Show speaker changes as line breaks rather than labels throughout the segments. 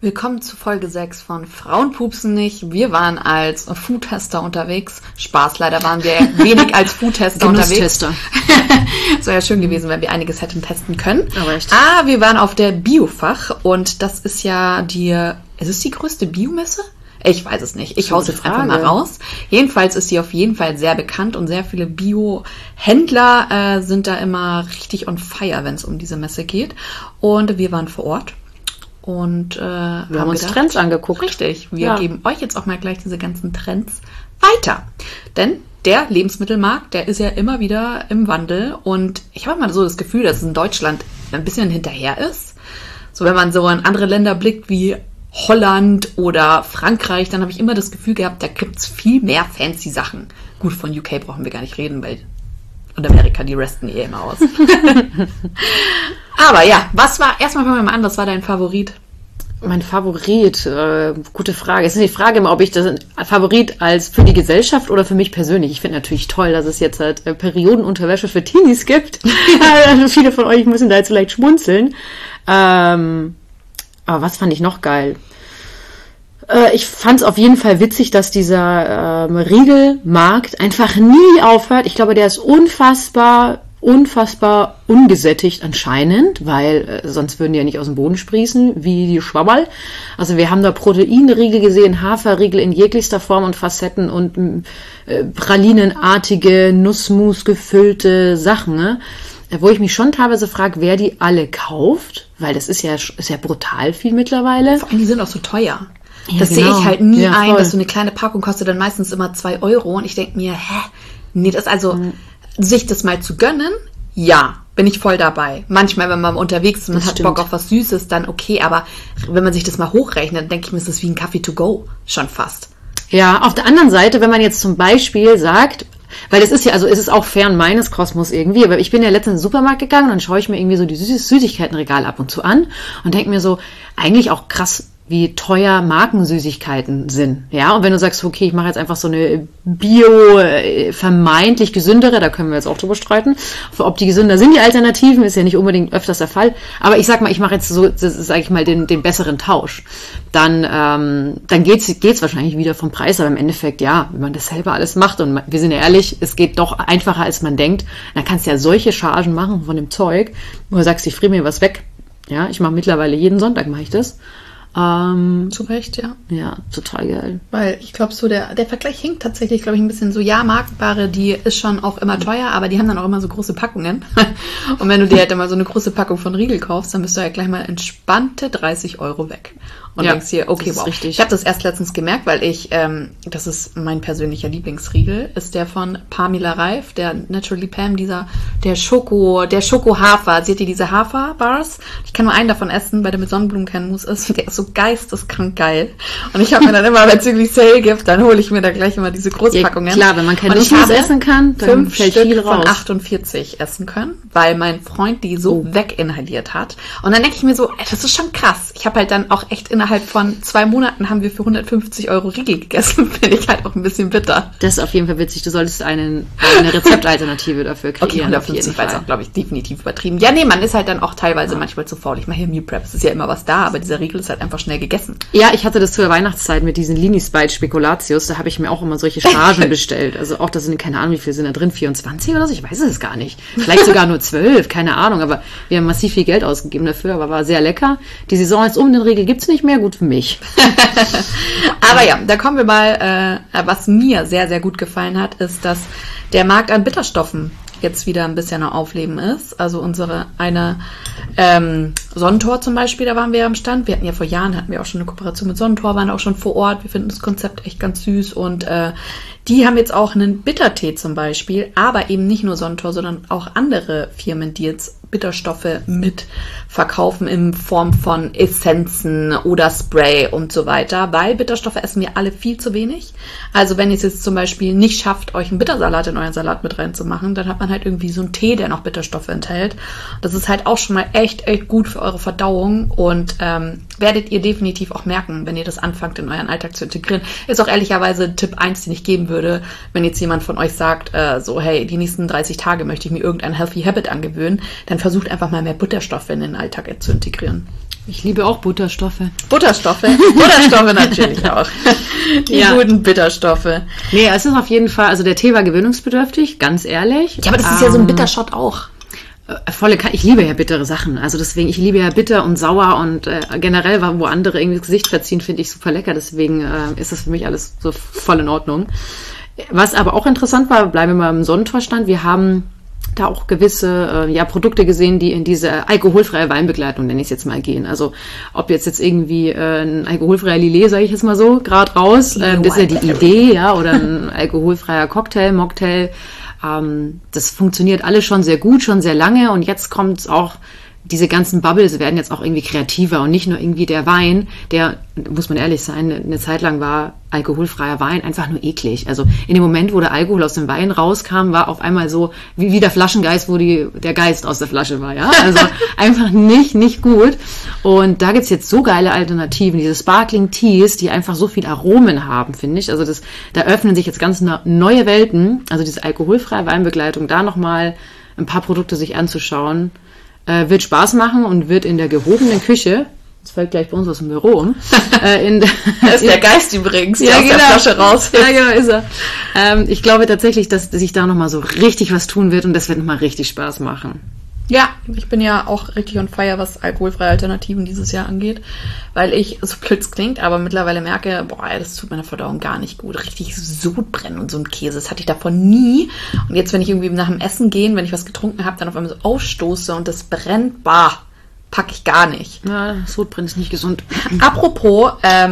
Willkommen zu Folge 6 von Frauen pupsen nicht. Wir waren als Foodtester unterwegs. Spaß, leider waren wir wenig als Foodtester unterwegs. Es wäre ja schön gewesen, wenn wir einiges hätten testen können.
Aber echt.
Wir waren auf der Biofach und das ist ja ist es die größte Biomesse? Ich weiß es nicht. Ich hau's jetzt einfach mal raus. Jedenfalls ist sie auf jeden Fall sehr bekannt und sehr viele Bio-Händler sind da immer richtig on fire, wenn es um diese Messe geht. Und wir waren vor Ort. Und wir
haben uns Trends angeguckt.
Richtig. Wir geben euch jetzt auch mal gleich diese ganzen Trends weiter. Denn der Lebensmittelmarkt, der ist ja immer wieder im Wandel. Und ich habe mal so das Gefühl, dass es in Deutschland ein bisschen hinterher ist. So, wenn man so in andere Länder blickt wie Holland oder Frankreich, dann habe ich immer das Gefühl gehabt, da gibt's viel mehr fancy Sachen. Gut, von UK brauchen wir gar nicht reden, weil und Amerika, die resten immer aus. Aber ja, erstmal fangen wir mal an, was war dein Favorit?
Mein Favorit, gute Frage. Es ist die Frage immer, ob ich das Favorit als für die Gesellschaft oder für mich persönlich. Ich finde natürlich toll, dass es jetzt halt Periodenunterwäsche für Teenies gibt. Viele von euch müssen da jetzt vielleicht schmunzeln. Aber was fand ich noch geil? Ich fand es auf jeden Fall witzig, dass dieser Riegelmarkt einfach nie aufhört. Ich glaube, der ist unfassbar ungesättigt anscheinend, weil sonst würden die ja nicht aus dem Boden sprießen, wie die Schwammerl. Also wir haben da Proteinriegel gesehen, Haferriegel in jeglichster Form und Facetten und pralinenartige, Nussmus gefüllte Sachen, ne? Wo ich mich schon teilweise frage, wer die alle kauft, weil das ist ja brutal viel mittlerweile.
Vor allem, die sind auch so teuer.
Ja,
das
genau.
sehe ich halt nie ein,
voll.
dass so eine kleine Packung kostet dann meistens immer 2 Euro und ich denke mir, nee, das sich das mal zu gönnen, ja, bin ich voll dabei. Manchmal, wenn man unterwegs ist und man hat Bock auf was Süßes, dann okay, aber wenn man sich das mal hochrechnet, dann denke ich mir, ist das wie ein Kaffee to go, schon fast.
Ja, auf der anderen Seite, wenn man jetzt zum Beispiel sagt, weil das ist ja, also es ist auch fern meines Kosmos irgendwie, aber ich bin ja letztens in den Supermarkt gegangen und dann schaue ich mir irgendwie so die Süßigkeitenregal ab und zu an und denke mir so, eigentlich auch krass, wie teuer Markensüßigkeiten sind. Ja, und wenn du sagst, okay, ich mache jetzt einfach so eine Bio, vermeintlich gesündere, da können wir jetzt auch drüber streiten, ob die gesünder sind, die Alternativen, ist ja nicht unbedingt öfters der Fall, aber ich sag mal, ich mache jetzt so, sage ich mal, den besseren Tausch. Dann geht's wahrscheinlich wieder vom Preis, aber im Endeffekt, ja, wenn man das selber alles macht und wir sind ja ehrlich, es geht doch einfacher, als man denkt, dann kannst du ja solche Chargen machen von dem Zeug, wo du sagst, ich friere mir was weg. Ja, ich mache mittlerweile jeden Sonntag, mache ich das.
Zu Recht, ja.
Ja, total geil.
Weil ich glaube so, der Vergleich hinkt tatsächlich, glaube ich, ein bisschen so, ja, Marktware, die ist schon auch immer teuer, aber die haben dann auch immer so große Packungen. Und wenn du dir halt immer so eine große Packung von Riegel kaufst, dann bist du ja gleich mal entspannte 30 Euro weg. Und denkst dir, okay, wow. Richtig. Ich habe das erst letztens gemerkt, weil das ist mein persönlicher Lieblingsriegel, ist der von Pamela Reif, der Naturally Pam, der Schoko-Hafer. Sie hat diese Hafer-Bars. Ich kann nur einen davon essen, weil der mit Sonnenblumenkernmus ist. Und der ist so geisteskrank geil. Und ich habe mir dann immer, wenn es irgendwie Sale gibt, dann hole ich mir da gleich immer diese Großpackungen.
Ja, klar, wenn man keine Nussmus essen kann, dann
5
fällt
Stück
viel raus.
von 48 essen können, weil mein Freund die so weginhaliert hat. Und dann denke ich mir so, das ist schon krass. Ich habe halt dann auch echt innerhalb von 2 Monaten haben wir für 150 Euro Riegel gegessen. Finde ich halt auch ein bisschen bitter.
Das ist auf jeden Fall witzig. Du solltest eine Rezeptalternative dafür kreieren.
Okay, 150 war jetzt auch, glaube ich, definitiv übertrieben. Ja, nee, man ist halt dann auch teilweise manchmal zu faul. Ich mache hier Meal Prep, es ist ja immer was da, aber dieser Riegel ist halt einfach schnell gegessen.
Ja, ich hatte das zur Weihnachtszeit mit diesen Linisbite Spekulatius. Da habe ich mir auch immer solche Chargen bestellt. Also auch, da sind, keine Ahnung, wie viel sind da drin? 24 oder so? Ich weiß es gar nicht. Vielleicht sogar nur 12, keine Ahnung. Aber wir haben massiv viel Geld ausgegeben dafür, aber war sehr lecker. Die Saison ist den Riegel gibt's nicht mehr. Gut für mich.
Aber ja, da kommen wir mal, was mir sehr, sehr gut gefallen hat, ist, dass der Markt an Bitterstoffen jetzt wieder ein bisschen am Aufleben ist. Also Sonnentor zum Beispiel, da waren wir am Stand. Wir hatten ja vor Jahren, hatten wir auch schon eine Kooperation mit Sonnentor, waren auch schon vor Ort. Wir finden das Konzept echt ganz süß und die haben jetzt auch einen Bittertee zum Beispiel, aber eben nicht nur Sonnentor, sondern auch andere Firmen, die jetzt Bitterstoffe mit verkaufen in Form von Essenzen oder Spray und so weiter, weil Bitterstoffe essen wir alle viel zu wenig. Also wenn ihr es jetzt zum Beispiel nicht schafft, euch einen Bittersalat in euren Salat mit reinzumachen, dann hat man halt irgendwie so einen Tee, der noch Bitterstoffe enthält. Das ist halt auch schon mal echt gut für eure Verdauung und werdet ihr definitiv auch merken, wenn ihr das anfangt, in euren Alltag zu integrieren. Ist auch ehrlicherweise Tipp 1, den ich geben würde, wenn jetzt jemand von euch sagt, so hey, die nächsten 30 Tage möchte ich mir irgendein Healthy Habit angewöhnen, dann versucht einfach mal mehr Bitterstoffe in den Alltag zu integrieren.
Ich liebe auch Butterstoffe.
Butterstoffe natürlich auch. Die guten Bitterstoffe.
Nee, es ist auf jeden Fall, also der Tee war gewöhnungsbedürftig, ganz ehrlich.
Ja, aber das ist ja so ein Bittershot auch.
Ich liebe ja bittere Sachen. Also deswegen, ich liebe ja bitter und sauer und generell, wo andere irgendwie das Gesicht verziehen, finde ich super lecker. Deswegen ist das für mich alles so voll in Ordnung. Was aber auch interessant war, bleiben wir mal im Sonnentorstand. Wir haben da auch gewisse Produkte gesehen, die in diese alkoholfreie Weinbegleitung, nenne ich es jetzt mal, gehen. Also ob jetzt irgendwie ein alkoholfreier Lillet, sage ich jetzt mal so, gerade raus, das ist ja die Idee, ja, oder ein alkoholfreier Cocktail, Mocktail. Das funktioniert alles schon sehr gut, schon sehr lange und jetzt kommt es auch, diese ganzen Bubbles werden jetzt auch irgendwie kreativer und nicht nur irgendwie der Wein, der, muss man ehrlich sein, eine Zeit lang war alkoholfreier Wein einfach nur eklig. Also in dem Moment, wo der Alkohol aus dem Wein rauskam, war auf einmal so wie der Flaschengeist, wo der Geist aus der Flasche war, ja. Also einfach nicht gut. Und da gibt's jetzt so geile Alternativen, diese Sparkling Teas, die einfach so viel Aromen haben, finde ich. Also da öffnen sich jetzt ganz neue Welten. Also diese alkoholfreie Weinbegleitung, da nochmal ein paar Produkte sich anzuschauen, wird Spaß machen und wird in der gehobenen Küche, das fällt gleich bei uns aus dem Büro um.
Das ist der Geist übrigens, der aus der Flasche raus.
Ja, genau, ist er. Ich glaube tatsächlich, dass sich da nochmal so richtig was tun wird und das wird nochmal richtig Spaß machen.
Ja, ich bin ja auch richtig on fire, was alkoholfreie Alternativen dieses Jahr angeht, weil ich, so blöd es klingt, aber mittlerweile merke, das tut meiner Verdauung gar nicht gut. Richtig Sodbrennen und so ein Käse, das hatte ich davon nie. Und jetzt, wenn ich irgendwie nach dem Essen gehen, wenn ich was getrunken habe, dann auf einmal so aufstoße und das brennt, packe ich gar nicht.
Ja, Sodbrennen ist nicht gesund.
Apropos,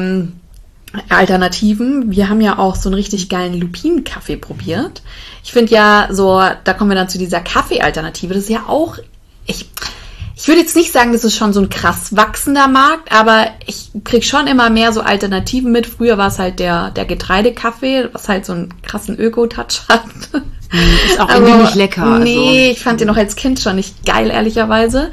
Alternativen. Wir haben ja auch so einen richtig geilen Lupinenkaffee probiert. Ich finde ja so, da kommen wir dann zu dieser Kaffee-Alternative. Das ist ja auch, ich würde jetzt nicht sagen, das ist schon so ein krass wachsender Markt, aber ich kriege schon immer mehr so Alternativen mit. Früher war es halt der Getreidekaffee, was halt so einen krassen Öko-Touch hat.
Ist auch irgendwie nicht lecker.
Nee, ich fand den noch als Kind schon nicht geil, ehrlicherweise.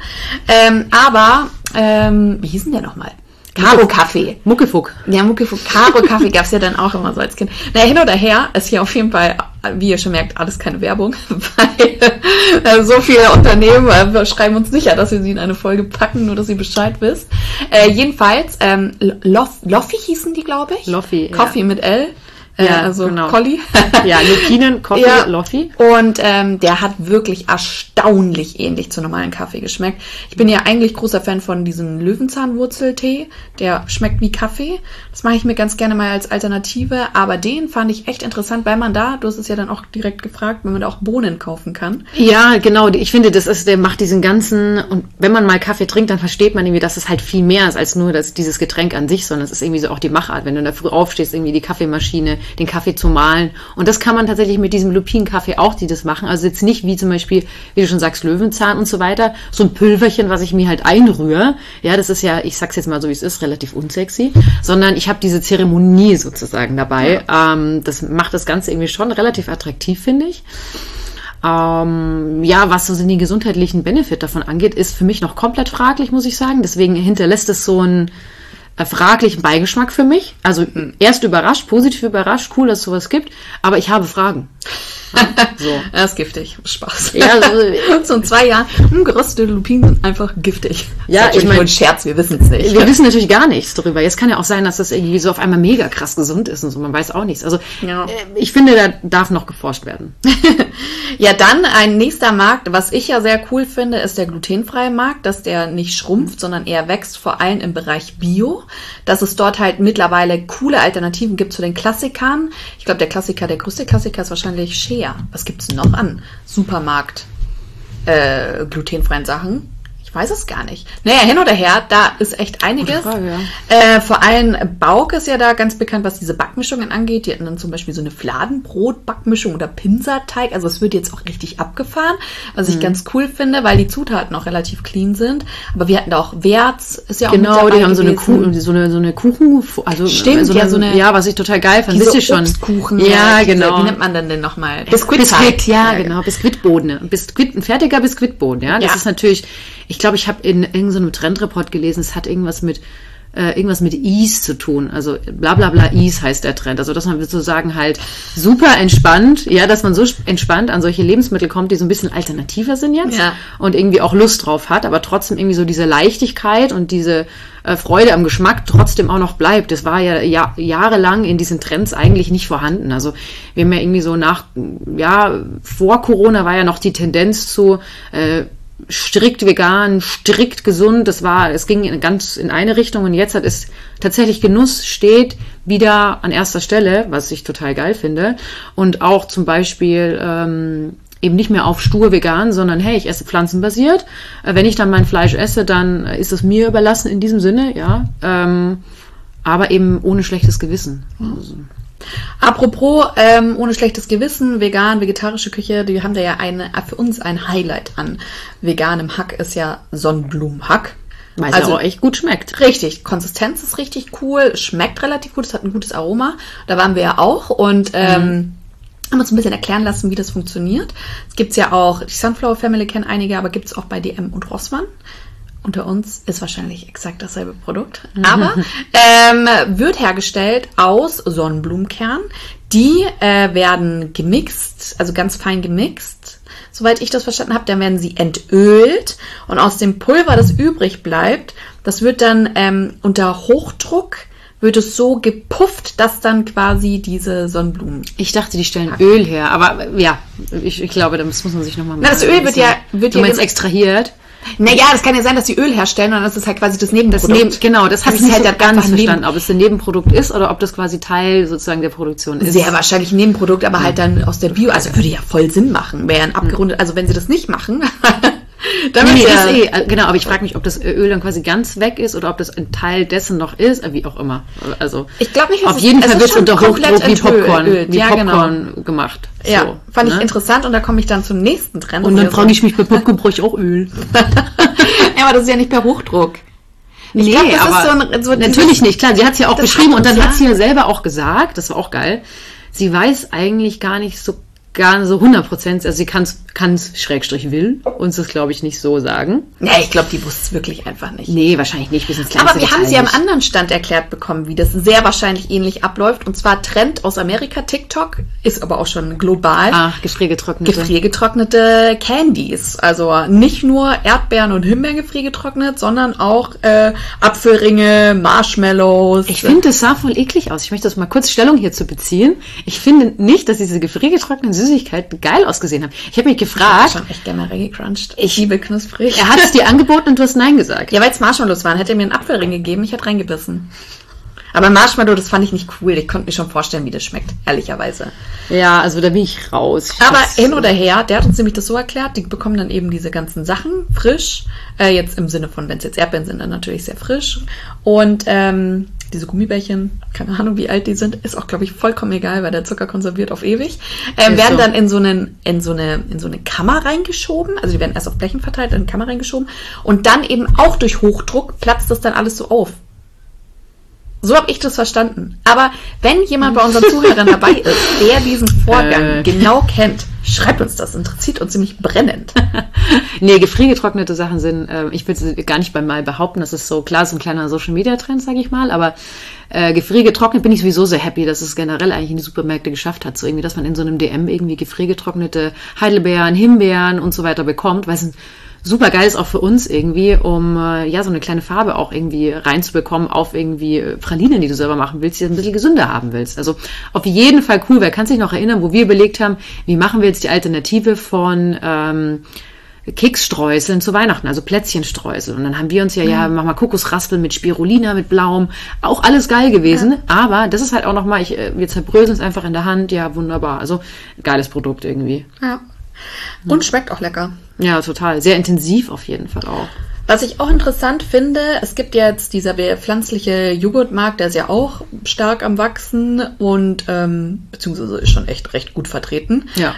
Wie hieß denn der nochmal? Karo-Kaffee.
Muckefuck.
Ja, Muckefuck. Karo-Kaffee gab es ja dann auch immer so als Kind. Naja, hin oder her ist hier auf jeden Fall, wie ihr schon merkt, alles keine Werbung, weil so viele Unternehmen schreiben uns nicht, dass wir sie in eine Folge packen, nur dass ihr Bescheid wisst. Jedenfalls, Loffi hießen die, glaube ich.
Loffi,
Coffee mit L.
Ja,
also
genau.
Colli.
Ja, Lupinen, Coffee, ja. Loffi.
Und der hat wirklich erstaunlich ähnlich zu normalen Kaffee geschmeckt. Ich bin ja eigentlich großer Fan von diesem Löwenzahnwurzeltee. Der schmeckt wie Kaffee. Das mache ich mir ganz gerne mal als Alternative. Aber den fand ich echt interessant, weil man da, du hast es ja dann auch direkt gefragt, wenn man da auch Bohnen kaufen kann.
Ja, genau. Ich finde, der macht diesen ganzen, und wenn man mal Kaffee trinkt, dann versteht man irgendwie, dass es halt viel mehr ist als nur dieses Getränk an sich, sondern es ist irgendwie so auch die Machart. Wenn du in der Früh aufstehst, irgendwie die Kaffeemaschine, den Kaffee zu mahlen. Und das kann man tatsächlich mit diesem Lupinenkaffee auch, die das machen. Also jetzt nicht wie zum Beispiel, wie du schon sagst, Löwenzahn und so weiter, so ein Pülverchen, was ich mir halt einrühre. Ja, das ist ja, ich sag's jetzt mal so, wie es ist, relativ unsexy. Sondern ich habe diese Zeremonie sozusagen dabei. Ja. Das macht das Ganze irgendwie schon relativ attraktiv, finde ich. Was so die gesundheitlichen Benefit davon angeht, ist für mich noch komplett fraglich, muss ich sagen. Deswegen hinterlässt es so einen fraglichen Beigeschmack für mich. Also erst überrascht, positiv überrascht, cool, dass es sowas gibt, aber ich habe Fragen.
So. Das ist giftig. Spaß.
Ja,
so in 2 Jahren, geröstete Lupinen sind einfach giftig.
Ja,
ich meine, nur ein Scherz, wir wissen es nicht.
Wir wissen natürlich gar nichts darüber. Jetzt kann ja auch sein, dass das irgendwie so auf einmal mega krass gesund ist und so, man weiß auch nichts. Also ich finde, da darf noch geforscht werden.
Ja, dann ein nächster Markt, was ich ja sehr cool finde, ist der glutenfreie Markt, dass der nicht schrumpft, sondern eher wächst, vor allem im Bereich Bio. Dass es dort halt mittlerweile coole Alternativen gibt zu den Klassikern. Ich glaube, der größte Klassiker ist wahrscheinlich Shea. Was gibt's denn noch an Supermarkt glutenfreien Sachen? Ich weiß es gar nicht. Naja, hin oder her, da ist echt einiges.
Gute Frage, ja.
Vor allem Bauke ist ja da ganz bekannt, was diese Backmischungen angeht. Die hatten dann zum Beispiel so eine Fladenbrot-Backmischung oder Pinsateig. Also es wird jetzt auch richtig abgefahren, was ich ganz cool finde, weil die Zutaten auch relativ clean sind. Aber wir hatten da auch Werz, ist ja auch
genau,
mit dabei
die haben
gewesen.
so eine Kuchen, also
stimmt,
ja, was ich total geil fand. Wisst ihr schon?
Obstkuchen.
Ja, genau.
Wie nennt man denn nochmal?
Biskuit, ja, genau. Biskuitboden. Ein fertiger Biskuitboden, ja. Das ist natürlich, ich glaube, ich habe in irgendeinem Trendreport gelesen, es hat irgendwas mit irgendwas mit Ease zu tun. Also bla bla bla Ease heißt der Trend. Also dass man sozusagen halt super entspannt, ja, dass man so entspannt an solche Lebensmittel kommt, die so ein bisschen alternativer sind jetzt und irgendwie auch Lust drauf hat, aber trotzdem irgendwie so diese Leichtigkeit und diese Freude am Geschmack trotzdem auch noch bleibt. Das war ja jahrelang in diesen Trends eigentlich nicht vorhanden. Also wir haben ja irgendwie so vor Corona war ja noch die Tendenz zu strikt vegan, strikt gesund. Es ging ganz in eine Richtung und jetzt hat es tatsächlich Genuss steht wieder an erster Stelle, was ich total geil finde. Und auch zum Beispiel eben nicht mehr auf stur vegan, sondern hey, ich esse pflanzenbasiert. Wenn ich dann mein Fleisch esse, dann ist es mir überlassen in diesem Sinne, ja. Aber eben ohne schlechtes Gewissen. Also.
Apropos ohne schlechtes Gewissen, vegan, vegetarische Küche, die haben da ja für uns ein Highlight an veganem Hack, ist ja Sonnenblumenhack.
Weil es auch echt gut schmeckt.
Richtig, Konsistenz ist richtig cool, schmeckt relativ gut, es hat ein gutes Aroma. Da waren wir ja auch und haben uns ein bisschen erklären lassen, wie das funktioniert. Es gibt's ja auch, die Sunflower Family kennen einige, aber gibt's auch bei DM und Rossmann. Unter uns ist wahrscheinlich exakt dasselbe Produkt, aber wird hergestellt aus Sonnenblumenkern. Die werden gemixt, also ganz fein gemixt. Soweit ich das verstanden habe, dann werden sie entölt und aus dem Pulver, das übrig bleibt, das wird dann unter Hochdruck wird es so gepufft, dass dann quasi diese Sonnenblumen...
Ich dachte, die stellen Öl her, aber ja, ich glaube, das muss man sich nochmal...
Das Öl wird ja
extrahiert.
Naja, das kann ja sein, dass sie Öl herstellen und das ist halt quasi das Nebenprodukt.
Genau, das habe ich halt so gar nicht verstanden, ob es ein Nebenprodukt ist oder ob das quasi Teil sozusagen der Produktion ist.
Sehr wahrscheinlich ein Nebenprodukt, aber halt dann aus der Bio, also würde ja voll Sinn machen, wäre ein abgerundet, also wenn sie das nicht machen...
Genau, aber ich frage mich, ob das Öl dann quasi ganz weg ist oder ob das ein Teil dessen noch ist, wie auch immer. Also
ich glaube nicht,
auf jeden Fall wird es unter Hochdruck wie
Popcorn
gemacht. So,
ja, fand ich interessant und da komme ich dann zum nächsten Trend.
Und dann frage ich mich, bei Popcorn brauche ich auch Öl.
Ja, aber das ist ja nicht per Hochdruck.
Nee, aber natürlich nicht. Klar, sie hat es ja auch beschrieben und dann hat sie ja selber auch gesagt, das war auch geil, sie weiß eigentlich gar so 100%, also sie kann's /will uns das, glaube ich, nicht so sagen.
Ja, ich glaube, die wusste es wirklich einfach nicht.
Nee, wahrscheinlich nicht.
Aber wir haben sie am anderen Stand erklärt bekommen, wie das sehr wahrscheinlich ähnlich abläuft. Und zwar Trend aus Amerika, TikTok, ist aber auch schon global.
Ach,
gefriergetrocknete Candies. Also nicht nur Erdbeeren und Himbeeren gefriergetrocknet, sondern auch Apfelringe, Marshmallows.
Ich finde, das sah voll eklig aus. Ich möchte das mal kurz Stellung hierzu beziehen. Ich finde nicht, dass diese gefriergetrockneten Süßigkeiten geil ausgesehen haben. Ich habe mich gefragt.
Ich habe schon echt generell gecrunched. Ich liebe knusprig.
Er hat es dir angeboten und du hast Nein gesagt.
Ja, weil es Marshmallows waren. Hätte er mir einen Apfelring gegeben, ich hätte reingebissen. Aber Marshmallow, das fand ich nicht cool. Ich konnte mir schon vorstellen, wie das schmeckt, ehrlicherweise.
Ja, also da bin ich raus.
Aber hin oder her, der hat uns nämlich das so erklärt, die bekommen dann eben diese ganzen Sachen frisch. Jetzt im Sinne von, wenn es jetzt Erdbeeren sind, dann natürlich sehr frisch. Und diese Gummibärchen, keine Ahnung, wie alt die sind, ist auch, glaube ich, vollkommen egal, weil der Zucker konserviert auf ewig. Werden dann in so eine Kammer reingeschoben. Also die werden erst auf Blechen verteilt, in eine Kammer reingeschoben. Und dann eben auch durch Hochdruck platzt das dann alles so auf. So habe ich das verstanden. Aber wenn jemand bei unseren Zuhörern dabei ist, der diesen Vorgang genau kennt, schreibt uns das. Interessiert uns nämlich brennend.
Nee, gefriergetrocknete Sachen sind, ich will es gar nicht mal behaupten, das ist so, klar, ist ein kleiner Social-Media-Trend, sage ich mal, aber gefriergetrocknet bin ich sowieso sehr happy, dass es generell eigentlich in die Supermärkte geschafft hat, so irgendwie, dass man in so einem DM irgendwie gefriergetrocknete Heidelbeeren, Himbeeren und so weiter bekommt, weil es ein super geil ist auch für uns irgendwie, um so eine kleine Farbe auch irgendwie reinzubekommen auf irgendwie Pralinen, die du selber machen willst, die ein bisschen gesünder haben willst. Also auf jeden Fall cool, weil kannst dich noch erinnern, wo wir überlegt haben, wie machen wir jetzt die Alternative von Keksstreuseln zu Weihnachten, also Plätzchenstreusel. Und dann haben wir uns mach mal Kokosraspeln mit Spirulina, mit Blauem, auch alles geil gewesen. Ja. Aber das ist halt auch nochmal, wir zerbröseln es einfach in der Hand, ja wunderbar. Also geiles Produkt irgendwie.
Ja. Und schmeckt auch lecker.
Ja, total. Sehr intensiv auf jeden Fall auch.
Was ich auch interessant finde, es gibt jetzt dieser pflanzliche Joghurtmarkt, der ist ja auch stark am Wachsen und beziehungsweise ist schon echt recht gut vertreten.
Ja.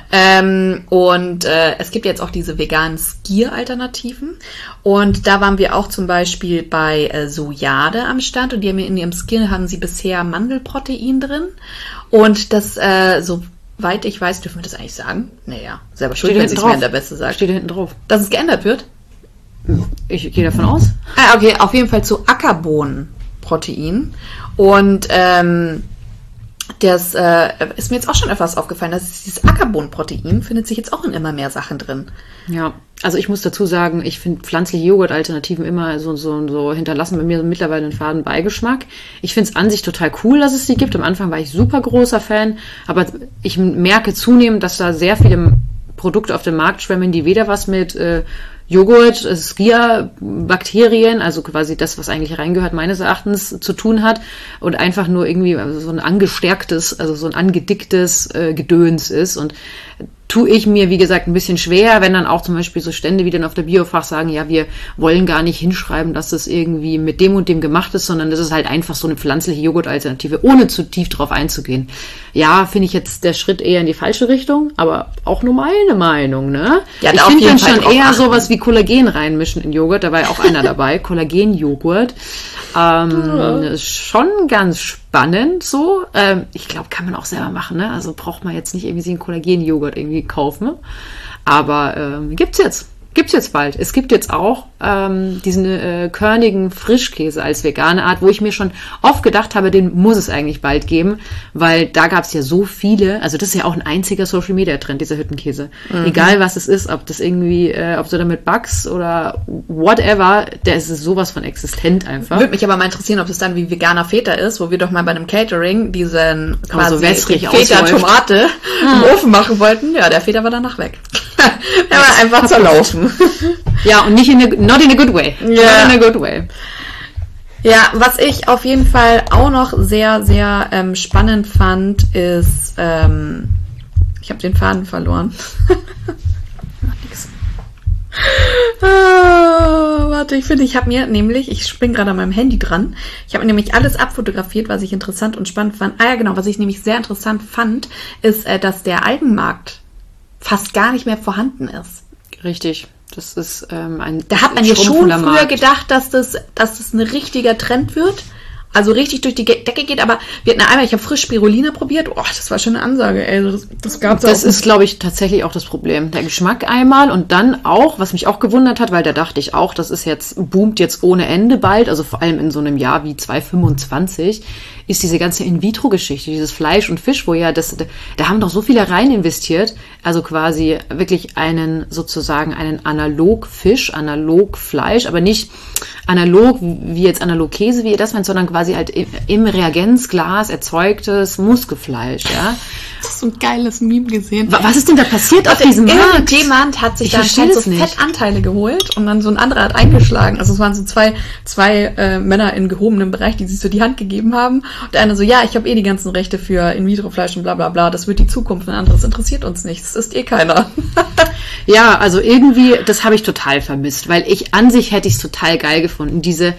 Es gibt jetzt auch diese veganen Skier-Alternativen und da waren wir auch zum Beispiel bei Sojade am Stand und die haben in ihrem Skier haben sie bisher Mandelprotein drin und das soweit ich weiß, dürfen wir das eigentlich sagen? Naja, selber schuld, wenn sie es mir in der Beste sagt.
Steht da hinten drauf.
Dass es geändert wird?
Ich gehe davon aus.
Okay, auf jeden Fall zu Ackerbohnen Protein. Und das ist mir jetzt auch schon etwas aufgefallen, dass dieses Ackerbohnenprotein findet sich jetzt auch in immer mehr Sachen drin.
Ja, also ich muss dazu sagen, ich finde pflanzliche Joghurt-Alternativen immer so hinterlassen bei mir mittlerweile einen faden Beigeschmack. Ich finde es an sich total cool, dass es die gibt. Am Anfang war ich super großer Fan, aber ich merke zunehmend, dass da sehr viele Produkte auf den Markt schwemmen, die weder was mit Joghurt, Skia-Bakterien, also quasi das, was eigentlich reingehört, meines Erachtens zu tun hat und einfach nur irgendwie so ein angestärktes, also so ein angedicktes Gedöns ist. Und tue ich mir, wie gesagt, ein bisschen schwer, wenn dann auch zum Beispiel so Stände wie dann auf der Biofach sagen, ja, wir wollen gar nicht hinschreiben, dass das irgendwie mit dem und dem gemacht ist, sondern das ist halt einfach so eine pflanzliche Joghurt-Alternative, ohne zu tief drauf einzugehen. Ja, finde ich jetzt der Schritt eher in die falsche Richtung, aber auch nur meine Meinung, ne? Ja, ich finde dann schon eher sowas wie Kollagen reinmischen in Joghurt, da war ja auch einer dabei, Kollagen-Joghurt. Ist schon ganz spannend so. Ich glaube, kann man auch selber machen, ne? Also braucht man jetzt nicht irgendwie einen Kollagen-Joghurt irgendwie kaufen. Aber gibt's jetzt bald. Es gibt jetzt auch diesen körnigen Frischkäse als vegane Art, wo ich mir schon oft gedacht habe, den muss es eigentlich bald geben, weil da gab es ja so viele, also das ist ja auch ein einziger Social-Media-Trend, dieser Hüttenkäse. Mhm. Egal was es ist, ob das irgendwie, ob du damit backst oder whatever, der ist sowas von existent einfach.
Würde mich aber mal interessieren, ob es dann wie veganer Feta ist, wo wir doch mal bei einem Catering diesen quasi Feta-Tomate im Ofen machen wollten. Ja, der Feta war danach weg. Er war einfach zerlaufen.
Ja, und not in a good way.
Yeah. Not in a good way. Ja, was ich auf jeden Fall auch noch sehr, sehr spannend fand, ist, ich habe den Faden verloren. Warte, ich bin gerade an meinem Handy dran. Ich habe mir nämlich alles abfotografiert, was ich interessant und spannend fand. Ah ja, genau, was ich nämlich sehr interessant fand, ist, dass der Algenmarkt fast gar nicht mehr vorhanden ist.
Richtig. Das ist
Da hat man ja schon früher gedacht, dass das ein richtiger Trend wird. Also richtig durch die Decke geht, aber wir hatten einmal, ich habe frisch Spirulina probiert. Oh, das war schon eine Ansage, ey. Das gab's auch.
Das ist, glaube ich, tatsächlich auch das Problem. Der Geschmack einmal und dann auch, was mich auch gewundert hat, weil da dachte ich auch, das ist boomt jetzt ohne Ende bald, also vor allem in so einem Jahr wie 2025, ist diese ganze In-vitro-Geschichte, dieses Fleisch und Fisch, wo ja da haben doch so viele rein investiert, also quasi wirklich einen Analog-Fisch, Analog-Fleisch, aber nicht analog, wie jetzt Analog-Käse, wie ihr das meint, sondern quasi halt im Reagenzglas erzeugtes Muskelfleisch, ja.
Das ist so ein geiles Meme gesehen.
Was ist denn da passiert auf diesem Markt?
Jemand hat sich dann so Fettanteile geholt und dann so ein anderer hat eingeschlagen. Also es waren so zwei Männer in gehobenem Bereich, die sich so die Hand gegeben haben. Und der eine so, ja, ich habe die ganzen Rechte für In-vitro-Fleisch und bla bla bla. Das wird die Zukunft. Ein anderes interessiert uns nicht. Das ist keiner.
Ja, also irgendwie, das habe ich total vermisst, weil an sich hätte ich es total geil gefunden. Diese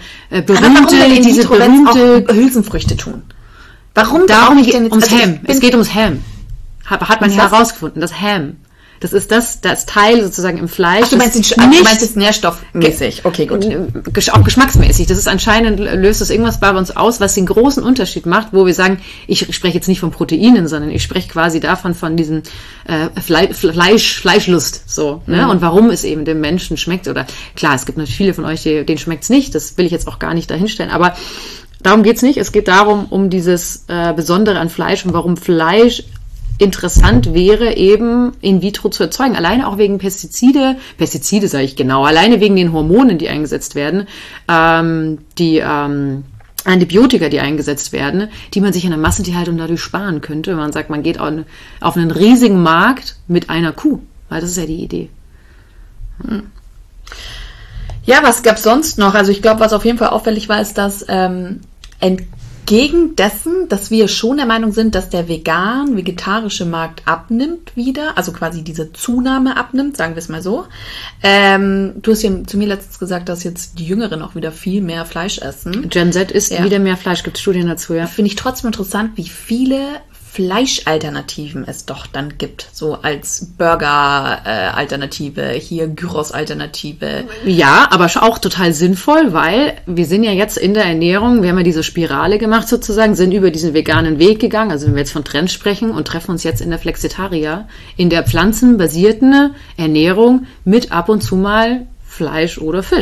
berühmte
Hülsenfrüchte tun.
Warum? Darum geht es ums Ham. Es geht ums Ham. Hat man herausgefunden, das Ham. Das ist das Teil sozusagen im Fleisch.
Ach, du meinst jetzt nährstoffmäßig. Okay, gut.
Auch geschmacksmäßig. Das ist anscheinend, löst das irgendwas bei uns aus, was den großen Unterschied macht, wo wir sagen, ich spreche jetzt nicht von Proteinen, sondern ich spreche quasi von diesem Fleischlust, so, ne?
Mhm.
Und warum es eben dem Menschen schmeckt. Oder klar, es gibt natürlich viele von euch, denen schmeckt es nicht. Das will ich jetzt auch gar nicht dahinstellen. Aber darum geht's nicht. Es geht darum, um dieses Besondere an Fleisch und warum Fleisch interessant wäre, eben in vitro zu erzeugen. Alleine auch wegen Pestizide sage ich genau, alleine wegen den Hormonen, die eingesetzt werden, die Antibiotika, die eingesetzt werden, die man sich in der Massentierhaltung dadurch sparen könnte, wenn man sagt, man geht auf einen riesigen Markt mit einer Kuh, weil das ist ja die Idee.
Ja, was gab's sonst noch? Also ich glaube, was auf jeden Fall auffällig war, ist, dass entgegen dessen, dass wir schon der Meinung sind, dass der vegetarische Markt abnimmt wieder, also quasi diese Zunahme abnimmt, sagen wir es mal so. Du hast ja zu mir letztens gesagt, dass jetzt die Jüngeren auch wieder viel mehr Fleisch essen.
Gen Z isst wieder mehr Fleisch, gibt es Studien dazu, ja.
Finde ich trotzdem interessant, wie viele Fleischalternativen es doch dann gibt, so als Burger-Alternative, hier Gyros-Alternative.
Ja, aber auch total sinnvoll, weil wir sind ja jetzt in der Ernährung, wir haben ja diese Spirale gemacht sozusagen, sind über diesen veganen Weg gegangen, also wenn wir jetzt von Trends sprechen und treffen uns jetzt in der Flexitaria, in der pflanzenbasierten Ernährung mit ab und zu mal Fleisch oder Fisch.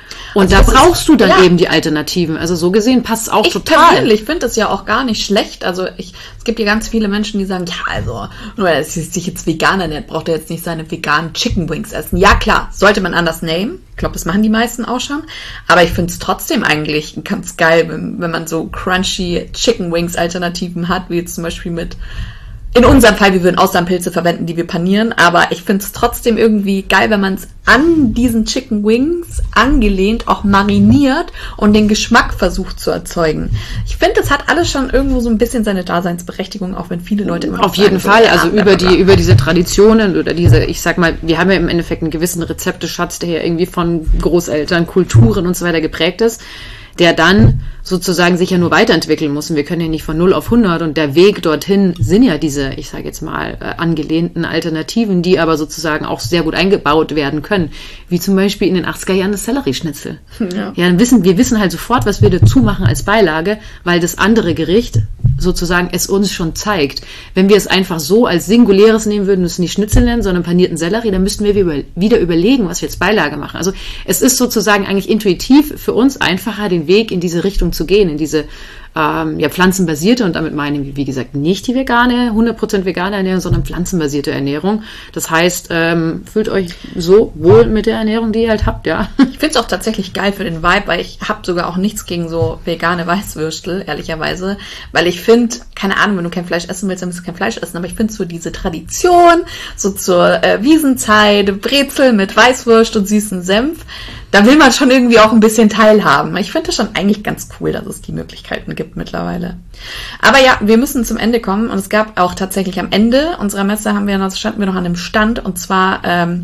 Und da brauchst du dann eben die Alternativen. Also so gesehen passt es auch total.
Ich persönlich finde es ja auch gar nicht schlecht. Also es gibt ja ganz viele Menschen, die sagen, ja, also nur weil es sich jetzt vegan ernährt, braucht er jetzt nicht seine veganen Chicken Wings essen. Ja klar, sollte man anders nehmen. Ich glaube, das machen die meisten auch schon. Aber ich finde es trotzdem eigentlich ganz geil, wenn man so crunchy Chicken Wings Alternativen hat, wie jetzt zum Beispiel mit, in unserem Fall, wir würden Austernpilze verwenden, die wir panieren, aber ich finde es trotzdem irgendwie geil, wenn man es an diesen Chicken Wings angelehnt auch mariniert und den Geschmack versucht zu erzeugen. Ich finde, das hat alles schon irgendwo so ein bisschen seine Daseinsberechtigung, auch wenn viele Leute immer
auf jeden Fall, also über diese Traditionen oder diese, ich sag mal, wir haben ja im Endeffekt einen gewissen Rezepteschatz, der ja irgendwie von Großeltern, Kulturen und so weiter geprägt ist, der dann sozusagen sich ja nur weiterentwickeln muss. Und wir können ja nicht von 0 auf 100 und der Weg dorthin sind ja diese, ich sage jetzt mal, angelehnten Alternativen, die aber sozusagen auch sehr gut eingebaut werden können. Wie zum Beispiel in den 80er Jahren das Sellerieschnitzel. Ja, dann wir wissen halt sofort, was wir dazu machen als Beilage, weil das andere Gericht sozusagen es uns schon zeigt. Wenn wir es einfach so als Singuläres nehmen würden, es nicht Schnitzel nennen, sondern panierten Sellerie, dann müssten wir wieder überlegen, was wir als Beilage machen. Also es ist sozusagen eigentlich intuitiv für uns einfacher, den Weg in diese Richtung zu gehen, in diese pflanzenbasierte, und damit meine ich, wie gesagt, nicht die vegane, 100% vegane Ernährung, sondern pflanzenbasierte Ernährung. Das heißt, fühlt euch so wohl mit der Ernährung, die ihr halt habt, ja.
Ich finde es auch tatsächlich geil für den Vibe, weil ich habe sogar auch nichts gegen so vegane Weißwürstel, ehrlicherweise, weil ich finde, keine Ahnung, wenn du kein Fleisch essen willst, dann musst du kein Fleisch essen, aber ich finde so diese Tradition, so zur Wiesenzeit, Brezel mit Weißwurst und süßen Senf, da will man schon irgendwie auch ein bisschen teilhaben. Ich finde das schon eigentlich ganz cool, dass es die Möglichkeiten gibt mittlerweile. Aber ja, wir müssen zum Ende kommen und es gab auch tatsächlich am Ende unserer Messe standen wir noch an einem Stand und zwar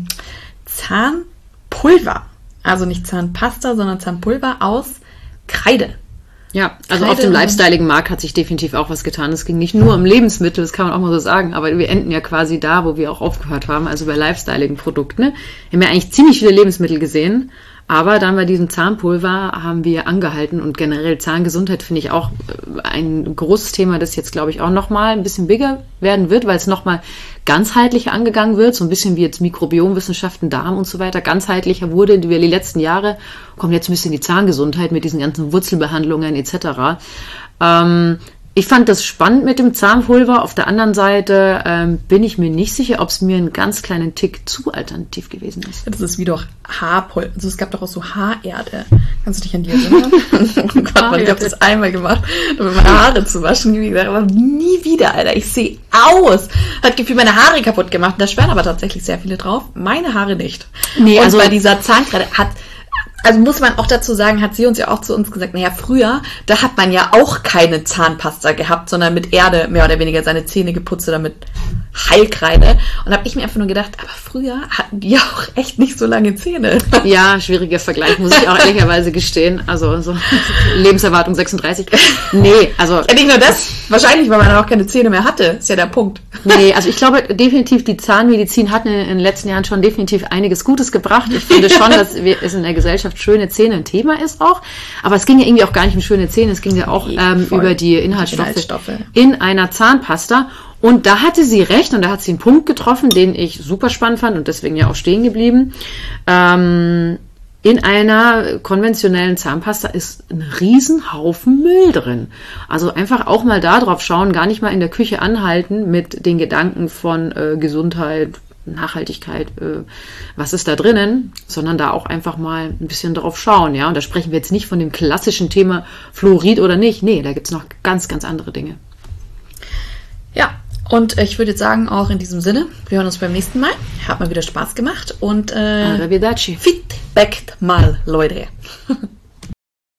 Zahnpulver. Also nicht Zahnpasta, sondern Zahnpulver aus Kreide.
Ja, also auf dem lifestyleigen Markt hat sich definitiv auch was getan. Es ging nicht nur um Lebensmittel, das kann man auch mal so sagen, aber wir enden ja quasi da, wo wir auch aufgehört haben, also bei lifestyleigen Produkten. Ne? Wir haben ja eigentlich ziemlich viele Lebensmittel gesehen, aber dann bei diesem Zahnpulver haben wir angehalten und generell Zahngesundheit finde ich auch ein großes Thema, das jetzt, glaube ich, auch nochmal ein bisschen bigger werden wird, weil es nochmal ganzheitlicher angegangen wird, so ein bisschen wie jetzt Mikrobiomwissenschaften, Darm und so weiter, ganzheitlicher wurde über die letzten Jahre, kommt jetzt ein bisschen die Zahngesundheit mit diesen ganzen Wurzelbehandlungen etc. Ich fand das spannend mit dem Zahnpulver. Auf der anderen Seite bin ich mir nicht sicher, ob es mir einen ganz kleinen Tick zu alternativ gewesen ist.
Das ist wie doch Haarpulver. Also es gab doch auch so Haarerde. Kannst du dich an die erinnern? Oh Gott, ich habe das einmal gemacht, um meine Haare zu waschen. Wie gesagt, aber nie wieder, Alter. Ich sehe aus. Hat gefühlt meine Haare kaputt gemacht. Da schwören aber tatsächlich sehr viele drauf. Meine Haare nicht.
Nee,
und
also
bei dieser Zahnkreide also muss man auch dazu sagen, hat sie uns ja auch zu uns gesagt, naja, früher, da hat man ja auch keine Zahnpasta gehabt, sondern mit Erde mehr oder weniger seine Zähne geputzt oder mit Heilkreide. Und habe ich mir einfach nur gedacht, aber früher hatten die auch echt nicht so lange Zähne.
Ja, schwieriger Vergleich, muss ich auch ehrlicherweise gestehen. Also so Lebenserwartung 36. Nee, also...
Ja, nicht nur das, wahrscheinlich, weil man dann auch keine Zähne mehr hatte, ist ja der Punkt.
Nee, also ich glaube definitiv, die Zahnmedizin hat in den letzten Jahren schon definitiv einiges Gutes gebracht. Ich finde schon, dass es in der Gesellschaft schöne Zähne ein Thema ist auch. Aber es ging ja irgendwie auch gar nicht um schöne Zähne, es ging ja auch über die Inhaltsstoffe in einer Zahnpasta. Und da hatte sie recht und da hat sie einen Punkt getroffen, den ich super spannend fand und deswegen ja auch stehen geblieben. In einer konventionellen Zahnpasta ist ein Riesenhaufen Müll drin. Also einfach auch mal da drauf schauen, gar nicht mal in der Küche anhalten mit den Gedanken von Gesundheit, Nachhaltigkeit, was ist da drinnen, sondern da auch einfach mal ein bisschen drauf schauen. Ja, und da sprechen wir jetzt nicht von dem klassischen Thema Fluorid oder nicht. Nee, da gibt's noch ganz, ganz andere Dinge.
Ja, und ich würde jetzt sagen, auch in diesem Sinne, wir hören uns beim nächsten Mal. Hat mal wieder Spaß gemacht und
Arrivederci.
Feedback mal, Leute.